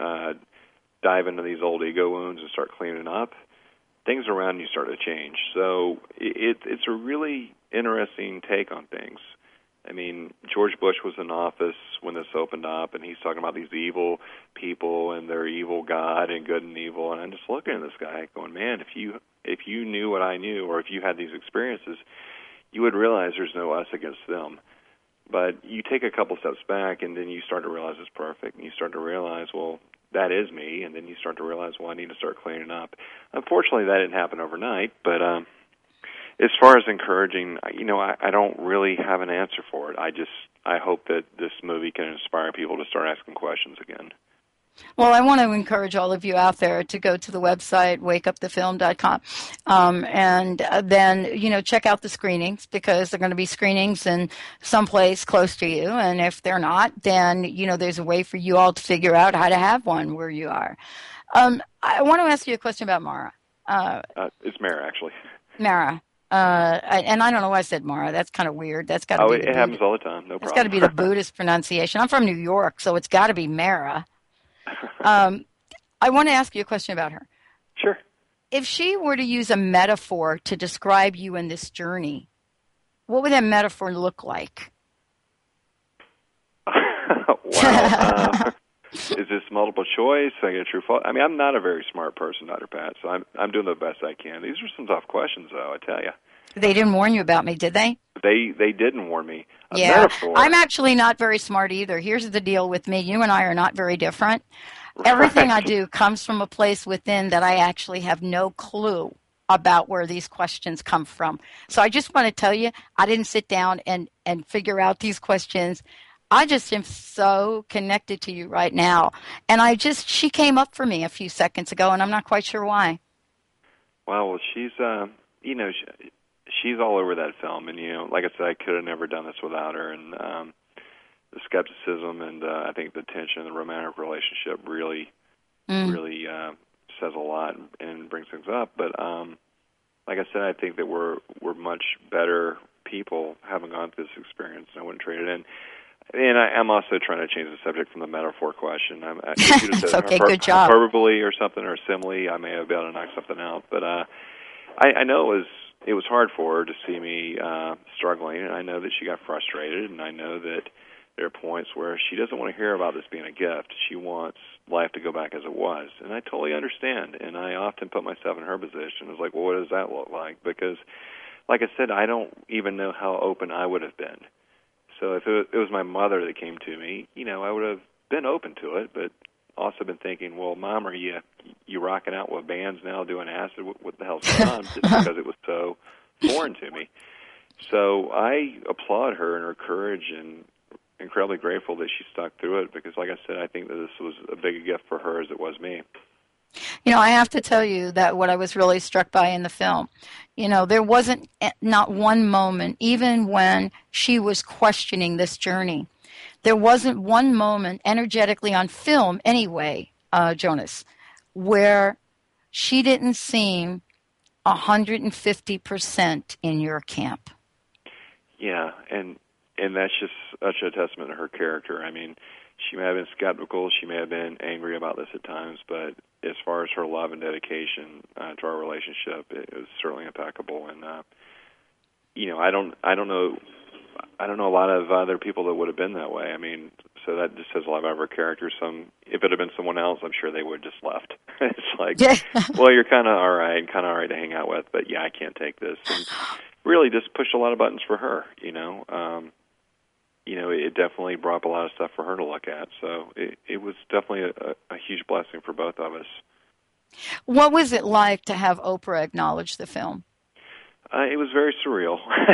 dive into these old ego wounds and start cleaning up, things around you start to change. So it's a really interesting take on things. George Bush was in office when this opened up, and he's talking about these evil people and their evil God and good and evil. And I'm just looking at this guy going, man, if you knew what I knew, or if you had these experiences, you would realize there's no us against them. But you take a couple steps back, and then you start to realize it's perfect, and you start to realize, well, that is me, and then you start to realize, well, I need to start cleaning up. Unfortunately, that didn't happen overnight, but as far as encouraging, I don't really have an answer for it. I hope that this movie can inspire people to start asking questions again. Well, I want to encourage all of you out there to go to the website, wakeupthefilm.com, and then, check out the screenings, because they're going to be screenings in someplace close to you. And if they're not, then, there's a way for you all to figure out how to have one where you are. I want to ask you a question about Mara. It's Mara, actually. Mara. And I don't know why I said Mara. That's kind of weird. That's got to be. It happens all the time. No problem. It's got to be the Buddhist pronunciation. I'm from New York, so it's got to be Mara. I want to ask you a question about her. Sure. If she were to use a metaphor to describe you in this journey, what would that metaphor look like? Well, is this multiple choice? I get true false. I mean, I'm not a very smart person, Dr. Pat, so I'm doing the best I can. These are some tough questions, though, I tell you. They didn't warn you about me, did they? They didn't warn me. Yeah, metaphor. I'm actually not very smart either. Here's the deal with me. You and I are not very different. Everything I do comes from a place within that I actually have no clue about where these questions come from. So I just want to tell you, I didn't sit down and figure out these questions. I just am so connected to you right now. And she came up for me a few seconds ago, and I'm not quite sure why. Well, she's, she's all over that film. And, like I said, I could have never done this without her. And the skepticism and I think the tension in the romantic relationship really says a lot and brings things up. But like I said, I think that we're much better people having gone through this experience, and I wouldn't trade it in. And I'm also trying to change the subject from the metaphor question. It's okay, good job. Hyperbole or something, or a simile, I may have been able to knock something out. But I know it was hard for her to see me struggling, and I know that she got frustrated, and I know that there are points where she doesn't want to hear about this being a gift. She wants life to go back as it was, and I totally understand. And I often put myself in her position. It's like, well, what does that look like? Because, like I said, I don't even know how open I would have been. So if it was my mother that came to me, I would have been open to it, but also been thinking, well, Mom, are you rocking out with bands now, doing acid? What the hell's going on? Just because it was so foreign to me. So I applaud her and her courage, and incredibly grateful that she stuck through it, because, like I said, I think that this was a big gift for her as it was me. I have to tell you that what I was really struck by in the film, there wasn't not one moment, even when she was questioning this journey, there wasn't one moment energetically on film anyway, Jonas, where she didn't seem 150% in your camp. Yeah, and that's just such a testament to her character. I mean, she may have been skeptical, she may have been angry about this at times, but as far as her love and dedication to our relationship, it was certainly impeccable. And I don't know a lot of other people that would have been that way. I mean, so that just says a lot about her character. If it had been someone else, I'm sure they would have just left. It's like, well, you're kind of all right to hang out with, but yeah, I can't take this. And really just pushed a lot of buttons for her, it definitely brought up a lot of stuff for her to look at. So it was definitely a huge blessing for both of us. What was it like to have Oprah acknowledge the film? It was very surreal.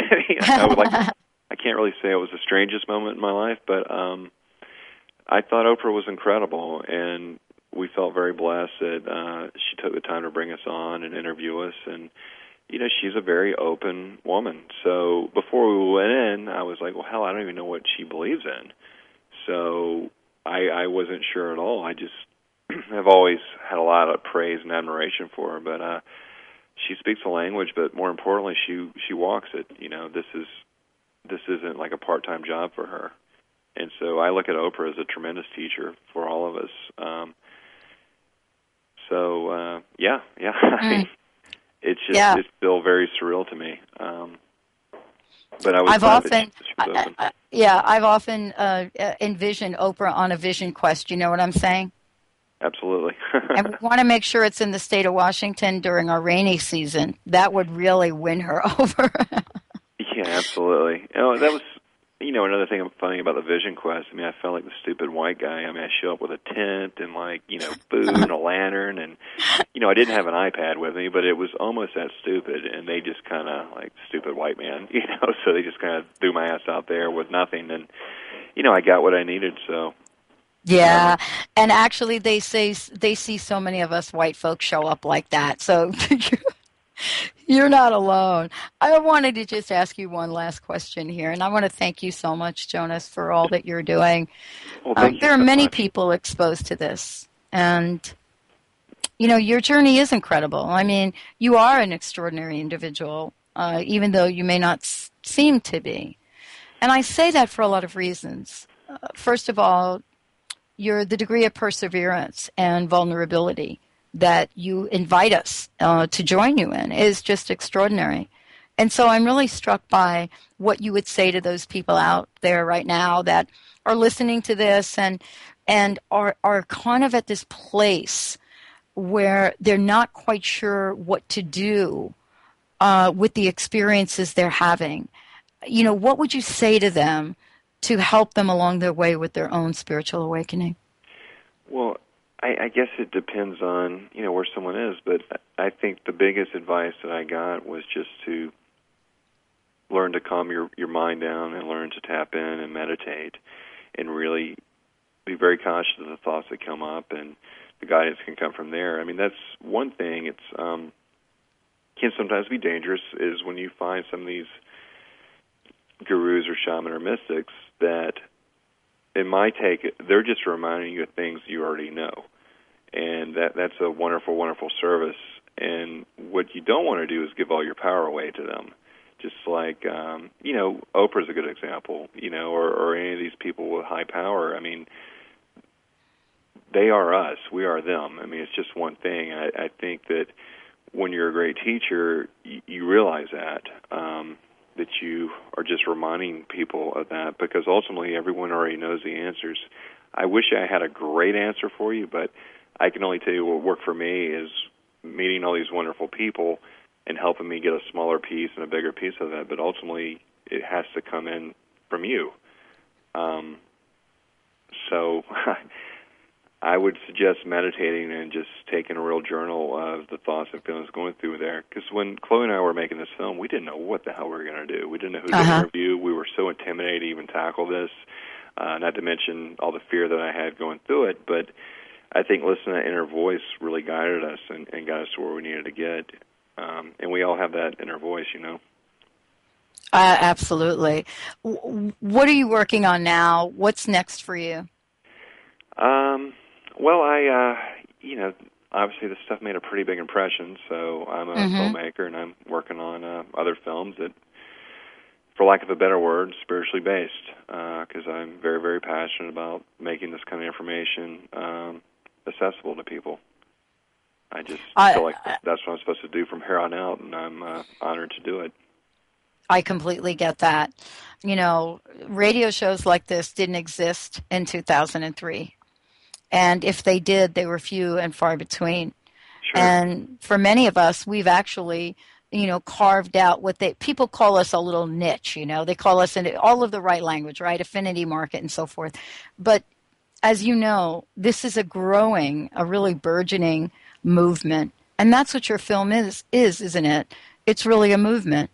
I can't really say it was the strangest moment in my life, but I thought Oprah was incredible, and we felt very blessed that she took the time to bring us on and interview us. And she's a very open woman. So before we went in, I was like, well, hell, I don't even know what she believes in. So I wasn't sure at all. I just have always had a lot of praise and admiration for her. But she speaks the language, but more importantly, she walks it. This isn't like a part-time job for her. And so I look at Oprah as a tremendous teacher for all of us. Yeah. It's just it's still very surreal to me. But I've often envisioned Oprah on a vision quest. You know what I'm saying? Absolutely. And we want to make sure it's in the state of Washington during our rainy season. That would really win her over. Yeah, absolutely. That was, another thing funny about the Vision Quest. I mean, I felt like the stupid white guy. I mean, I show up with a tent and food and a lantern, and I didn't have an iPad with me, but it was almost that stupid. And they just kind of stupid white man, So they just kind of threw my ass out there with nothing, and I got what I needed. So. Yeah, and actually they say they see so many of us white folks show up like that. So you're not alone. I wanted to just ask you one last question here, and I want to thank you so much, Jonas, for all that you're doing. Well, there are many people exposed to this, and your journey is incredible. I mean, you are an extraordinary individual, even though you may not seem to be. And I say that for a lot of reasons. First of all, the degree of perseverance and vulnerability that you invite us to join you in is just extraordinary. And so I'm really struck by what you would say to those people out there right now that are listening to this and are kind of at this place where they're not quite sure what to do with the experiences they're having. What would you say to them to help them along their way with their own spiritual awakening? Well, I guess it depends on, where someone is, but I think the biggest advice that I got was just to learn to calm your mind down and learn to tap in and meditate and really be very conscious of the thoughts that come up, and the guidance can come from there. I mean, that's one thing. It's can sometimes be dangerous is when you find some of these gurus or shaman or mystics that, in my take, they're just reminding you of things you already know. And that's a wonderful, wonderful service. And what you don't want to do is give all your power away to them. Just like, Oprah's a good example, or any of these people with high power. I mean, they are us. We are them. I mean, it's just one thing. I think that when you're a great teacher, you realize that you are just reminding people of that, because ultimately everyone already knows the answers. I wish I had a great answer for you, but I can only tell you what worked for me is meeting all these wonderful people and helping me get a smaller piece and a bigger piece of that. But ultimately, it has to come in from you. So I would suggest meditating and just taking a real journal of the thoughts and feelings going through there. Because when Chloe and I were making this film, we didn't know what the hell we were going to do. We didn't know who to interview. We were so intimidated to even tackle this, not to mention all the fear that I had going through it. But I think listening to that inner voice really guided us and got us to where we needed to get. And we all have that inner voice, Absolutely. What are you working on now? What's next for you? Well, obviously this stuff made a pretty big impression, so I'm a filmmaker, and I'm working on other films that, for lack of a better word, spiritually based, because I'm very, very passionate about making this kind of information accessible to people. I just feel like that's what I'm supposed to do from here on out, and I'm honored to do it. I completely get that. Radio shows like this didn't exist in 2003. And if they did, they were few and far between. Sure. And for many of us, we've actually, carved out what people call us a little niche, They call us in all of the right language, right? Affinity market and so forth. But as you know, this is a really burgeoning movement. And that's what your film is, isn't it? It's really a movement.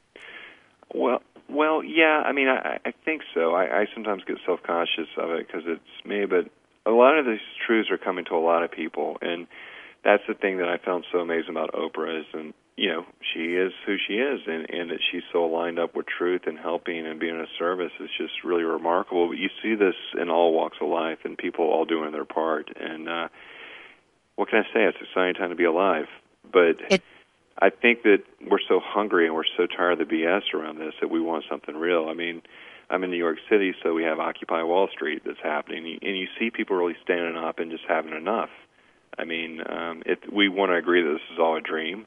Well, yeah. I mean, I think so. I sometimes get self-conscious of it because it's me, but a lot of these truths are coming to a lot of people, and that's the thing that I found so amazing about Oprah is, and she is who she is, and that she's so lined up with truth and helping and being of service is just really remarkable. But you see this in all walks of life, and people all doing their part. And what can I say? It's an exciting time to be alive. But I think that we're so hungry and we're so tired of the BS around this that we want something real. I mean, I'm in New York City, so we have Occupy Wall Street that's happening, and you see people really standing up and just having enough. I mean, we want to agree that this is all a dream.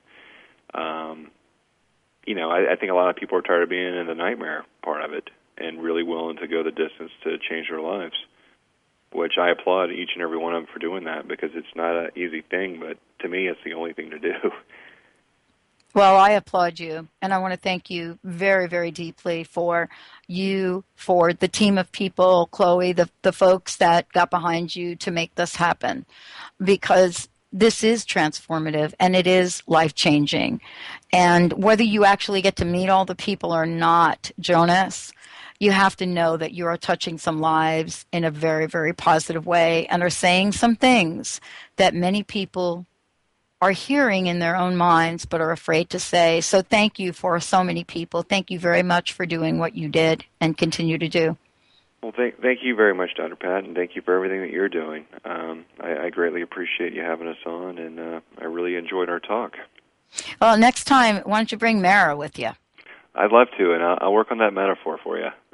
I think a lot of people are tired of being in the nightmare part of it and really willing to go the distance to change their lives, which I applaud each and every one of them for doing that, because it's not an easy thing, but to me it's the only thing to do. Well, I applaud you, and I want to thank you very, very deeply for the team of people, Chloe, the folks that got behind you to make this happen, because this is transformative and it is life-changing. And whether you actually get to meet all the people or not, Jonas, you have to know that you are touching some lives in a very, very positive way and are saying some things that many people are hearing in their own minds but are afraid to say. So thank you for so many people. Thank you very much for doing what you did and continue to do. Well, thank you very much, Dr. Pat, and thank you for everything that you're doing. I greatly appreciate you having us on, and I really enjoyed our talk. Well, next time, why don't you bring Mara with you? I'd love to, and I'll work on that metaphor for you.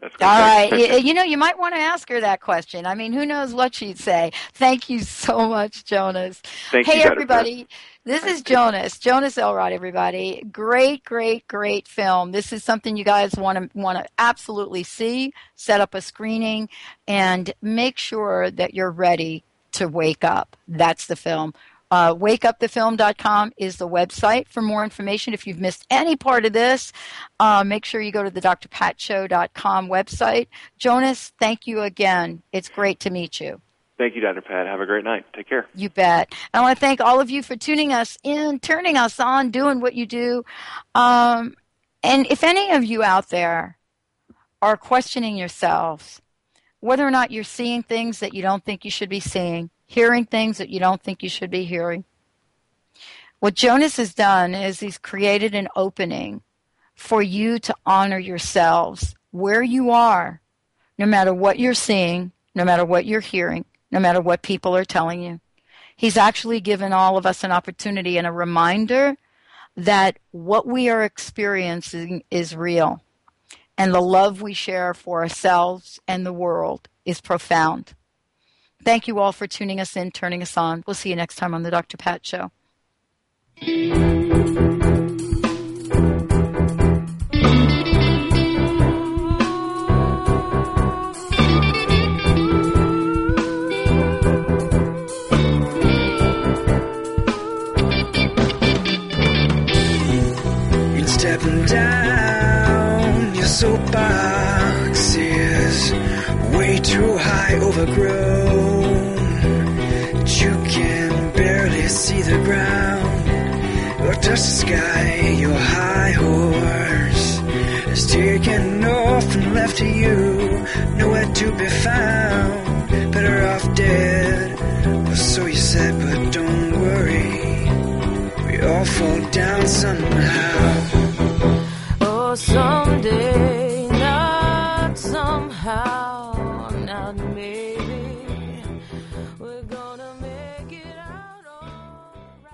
That's good. All right. You might want to ask her that question. I mean, who knows what she'd say. Thank you so much, Jonas. Thank you, hey, Dr. everybody. This is Jonas Elrod, everybody. Great, great, great film. This is something you guys want to absolutely see. Set up a screening and make sure that you're ready to wake up. That's the film. WakeUpTheFilm.com is the website for more information. If you've missed any part of this, make sure you go to the drpatshow.com website. Jonas, thank you again. It's great to meet you. Thank you, Dr. Pat. Have a great night. Take care. You bet. I want to thank all of you for tuning us in, turning us on, doing what you do. And if any of you out there are questioning yourselves, whether or not you're seeing things that you don't think you should be seeing, hearing things that you don't think you should be hearing, what Jonas has done is he's created an opening for you to honor yourselves where you are, no matter what you're seeing, no matter what you're hearing, no matter what people are telling you. He's actually given all of us an opportunity and a reminder that what we are experiencing is real, and the love we share for ourselves and the world is profound. Thank you all for tuning us in, turning us on. We'll see you next time on the Dr. Pat Show. You're stepping down, your soapbox is way too high, overgrown. You can barely see the ground or touch the sky. Your high horse has taken off and left you nowhere to be found. Better off dead, or so you said, but don't worry, we all fall down somehow. Oh, someday, not somehow.